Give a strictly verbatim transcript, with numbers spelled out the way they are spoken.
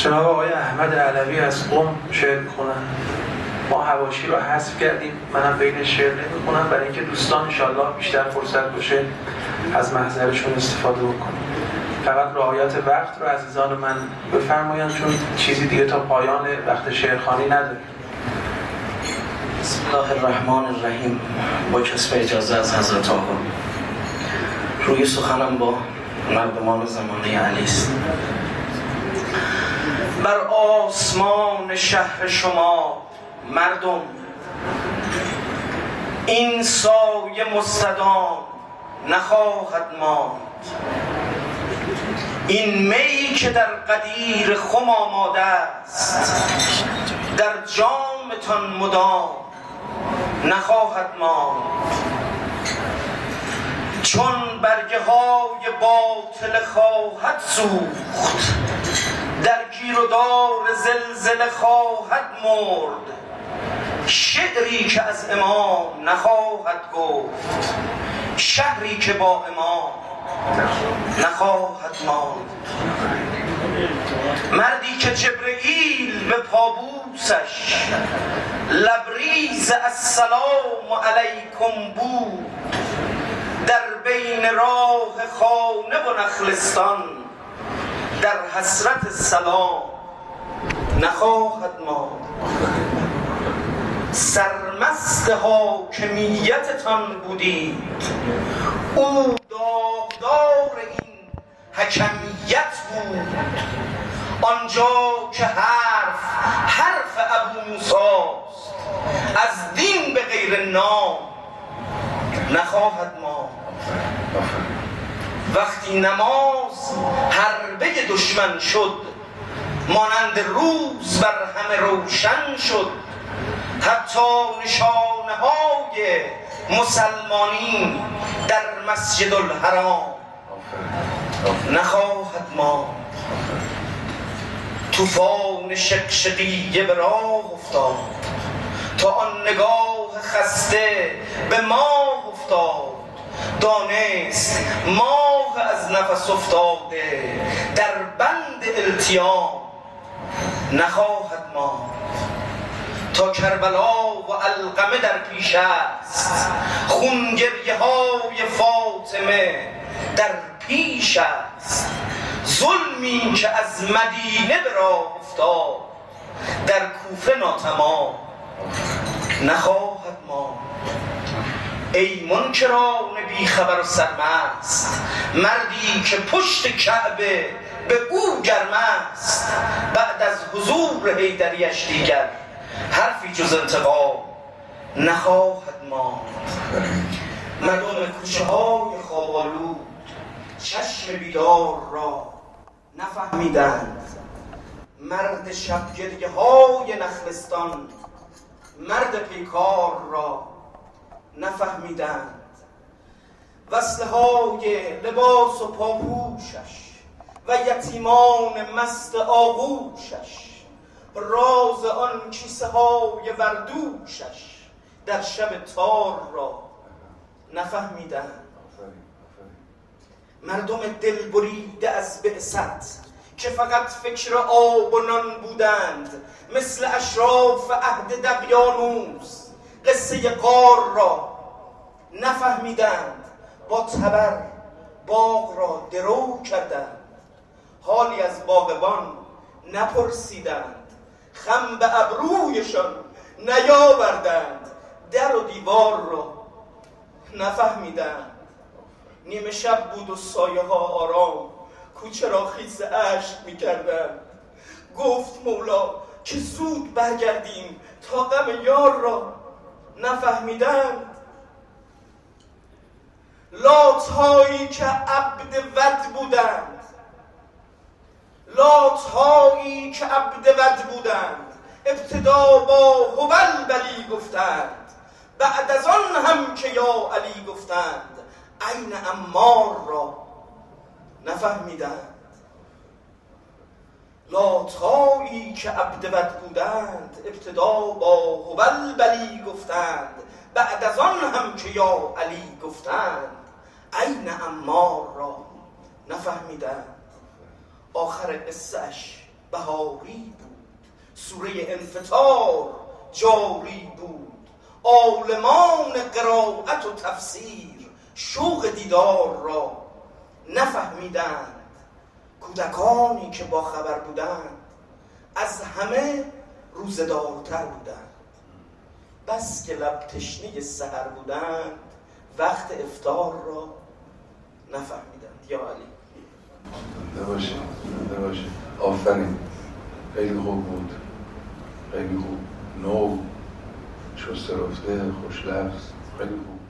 جناب آقای احمد علوی از قم شعر میخونن. ما حواشی رو حذف کردیم، منم بین شعر نمیخونم برای اینکه دوستان انشالله بیشتر فرصت باشه از محضرشون استفاده بکنیم. فقط رعایت وقت رو عزیزان من بفرمایند چون چیزی دیگه تا پایان وقت شعرخوانی نداره. بسم الله الرحمن الرحیم. با کسب اجازه از حضرت آقا روی سخنم با مردمان زمانه علی است. بر آسمان شهر شما مردم این سایه مستدام نخواهد ماند. این می که در قدیر خم آماده است در جامتان مدام نخواهد ماند. چون برگه های باطل خواهد سوخت در گیر و دار زلزله خواهد مرد. شعری که از امام نخواهد گفت شهری که با امام نخواهد ماند. مردی که جبرئیل به پابوسش لبریز السلام علیکم بود در بین راه خانه و نخلستان در حسرت سلام نخواهد ماند. سرمست حاکمیتتان بودید او داغدار این حکمیت بود. آنجا که حرف حرف ابو موسیٰست از دین به غیر نام نخواهد ماند. وقتی نماز حربه دشمن شد مانند روز بر همه روشن شد. حتی نشانه های مسلمانی در مسجد الحرام نخواهد ماند. طوفان شقشقیه به راه افتاد تا آن نگاه خسته به ماه افتاد. دانست ماه از نفس افتاده در بند التیام نخواهد ماند. تا کربلا و علقمه در پیش است خونگریه های فاطمه در پیش است. ظلمی که از مدینه به راه افتاد در کوفه ناتمام نخواهد ماند. ای منکران بی خبر و سرمست مردی که پشت کعبه به او گرم است. بعد از حضور حیدریش دیگر حرفی جز انتقام نخواهد ماند. مردم کوچه های خواب‌آلود چشم بیدار را نفهمیدند. مرد شبگریه های نخلستان مرد پیکار را نفهمیدند. وصله های لباس و پاپوشش و یتیمان مست آغوشش راز آن کیسه های بردوشش در شب تار را نفهمیدند. مردم دل بریده از بعثت که فقط فکر آب و نان بودند مثل اشراف عهد دقیانوس قصه غار را نفهمیدند. با تبر باغ را درو کردند حالی از باغبان نپرسیدند. خم به ابرویشان نیاوردند در و دیوار را نفهمیدند. نیمه شب بود و سایه ها آرام کوچه را خیس اشک می‌کردند. گفت مولا که زود برگردیم تا غم یار را نفهمیدند. لات‌هایی که عبد ود بودند لات‌هایی که عبد ود بودند ابتدا با هبل بلی گفتند. بعد از آن هم که یا علی گفتند عین عمار را نفهمیدند. لات‌هایی که عبد ود بودند ابتدا با هبل بلی گفتند. بعد از آن هم که یا علی گفتند عین عمار را نفهمیدند. آخر قصه‌اش بهاری بود، سوره انفطار جاری بود، عالمان قرائت و تفسیر شوق دیدار را نفهمیدند. کودکانی که با خبر بودند از همه روزه‌دارتر بودند. بس که لب تشنه سحر بودند وقت افطار را نفهمیدند. یا علی زنده باشی، زنده باشی. آفرین، خیلی خوب بود، خیلی خوب، نو، شسته رفته، خوش لفظ، خیلی خوب.